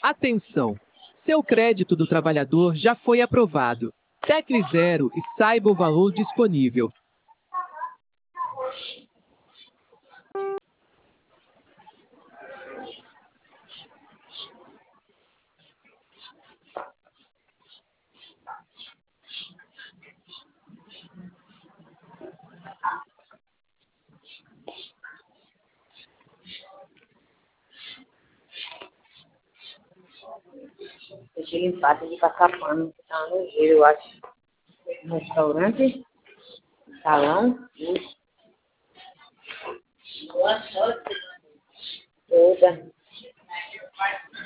Atenção! Seu crédito do trabalhador já foi aprovado. Tecle 0 e saiba o valor disponível. Deixa eu limpar, tem que passar pano, que tá no giro, eu acho. No restaurante, salão, toda.